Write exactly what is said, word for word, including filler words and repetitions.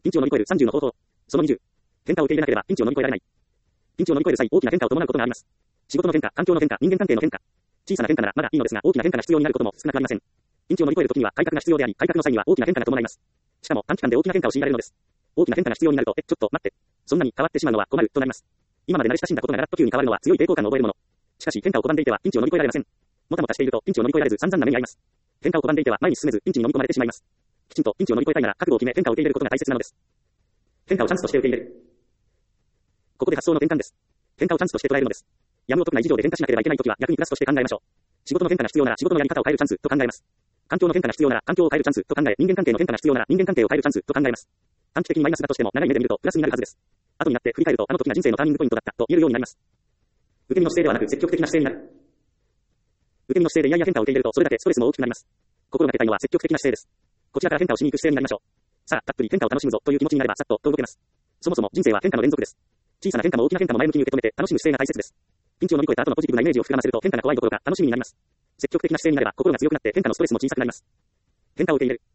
ピンチを乗り越えるさんじゅうの方法。そのにじゅう。変化を受け入れなければピンチを乗り越えられない。ピンチを乗り越える際、大きな変化を伴うことがあります。仕事の変化、環境の変化、人間関係の変化。小さな変化ならまだいいのですが、大きな変化が必要になることも少なくありません。ピンチを乗り越えるときには改革が必要であり、改革の際には大きな変化が伴います。しかも短期間で大きな変化を強いられるのです。大きな変化が必要になると、え、ちょっと待って。そんなに変わってしまうのは困るとなります。今まで慣れ親しんだことがガラッと急に変わるのは強い抵抗感を覚えるもの。しかし変化を拒んでいてはピンチを乗り越えられません。もたもたしているとピンチを乗り越えられず散々な目に遭います。変化を拒んでいては前に進めずピンチに飲み込まれてしまいます。きちんとピンチを乗り越えたいなら覚悟を決め変化を受け入れることが大切なのです。変化をチャンスとして受け入れる。ここで発想の転換です。変化をチャンスとして捉えるのです。やむを得ない事情で変化しなければいけないときは逆にプラスとして考えましょう。仕事の変化が必要なら仕事のやり方を変えるチャンスと考えます。環境の変化が必要なら環境を変えるチャンスと考え、人間関係の変化が必要なら人間関係を変えるチャンスと考えます。短期的にマイナスだとしても長い目で見るとプラスになるはずです。後になって振り返るとあの時が人生のターニングポイントだったと言えるようになります。受け身の姿勢ではなく積極的な姿勢になる。受け身の姿勢でいやいや変化を受け入れるとそれだけストレスも大きくなります。心がけたいのは積極的な姿勢です。こちらから変化をしに行く姿勢になりましょう。さあ、たっぷり変化を楽しむぞという気持ちになればさっとと動けます。そもそも人生は変化の連続です。小さな変化も大きな変化も前向きに受け止めて楽しむ姿勢が大切です。ピンチを乗り越えた後のポジティブなイメージを膨らませると変化が怖いどころか楽しみになります。積極的な姿勢になれば心が強くなって変化のストレスも小さくなります。変化を受け入れる。